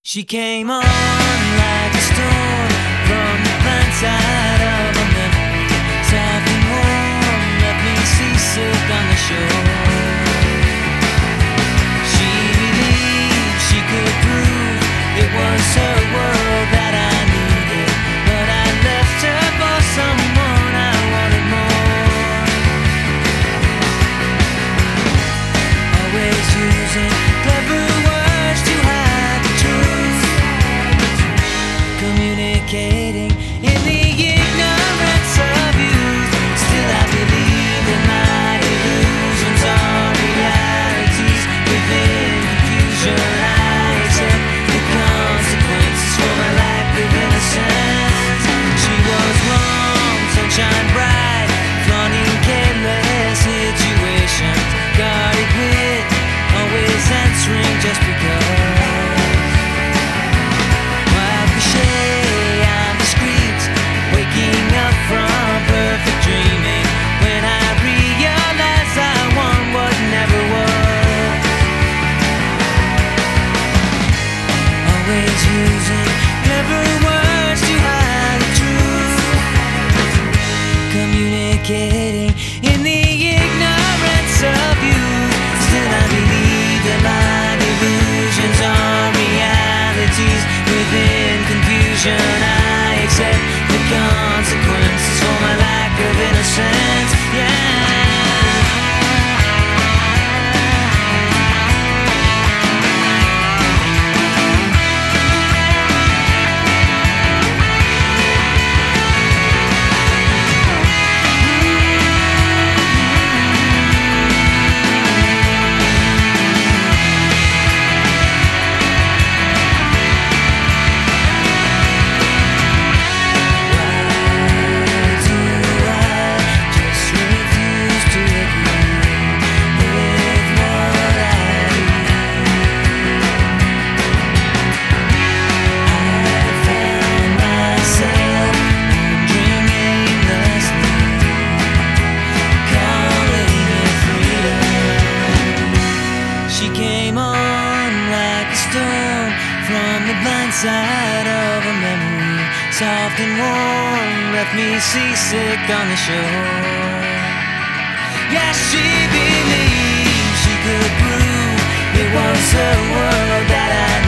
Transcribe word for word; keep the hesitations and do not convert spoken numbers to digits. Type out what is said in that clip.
She came on like a storm from the blind side of a memory. Soft and warm, left me seasick on the shore. She believed she could prove it was her world that I needed, but I left her for someone I wanted more. Always using clever words to hide the truth, communicating in the ignorance of youth. Still I believe that my illusions are realities. Within confusion I accept the consequences for my lack of innocence. She was wrong, sunshine bright, flaunting careless situations, guarded wit, always answering just because. Wild cliche, I'm discreet, waking up from perfect dreaming when I realize I want what never was. Always using clever words to hide the truth, communicating in the ignorance of you. Still I believe that my illusions are realities. Within confusion I accept the consequences for my lack of innocence. Yeah. She came on like a storm from the blind side of a memory. Soft and warm, left me seasick on the shore. Yes, she believed she could prove it was her world that I